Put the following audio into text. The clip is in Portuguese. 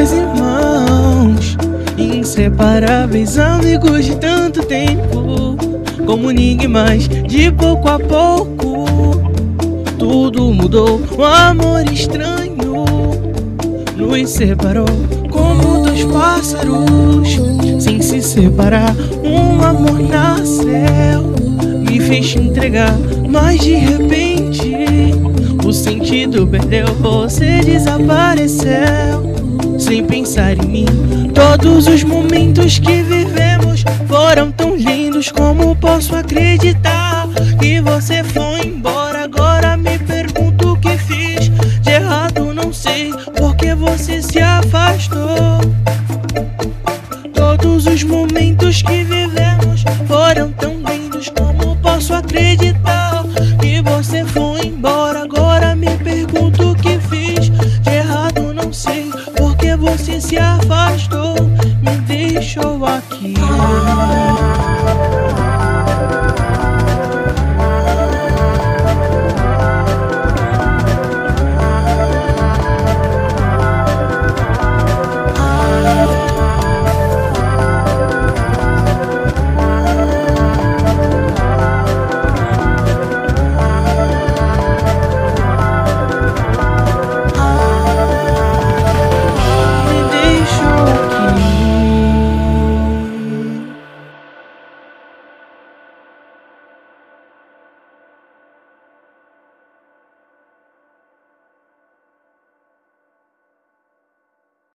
meus irmãos, inseparáveis amigos de tanto tempo, como ninguém mais, de pouco a pouco tudo mudou. Um amor estranho nos separou, como dois pássaros sem se separar. Um amor nasceu, me fez te entregar, mas de repente o sentido perdeu. Você desapareceu sem pensar em mim. Todos os momentos que vivemos foram tão lindos. Como posso acreditar que você foi embora? Agora me pergunto o que fiz de errado, não sei porque você se afastou. Todos os momentos que vivemos foram tão lindos. Como posso acreditar que você foi embora? Agora me pergunto o que fiz de errado, não sei porque você se afastou, me deixou aqui.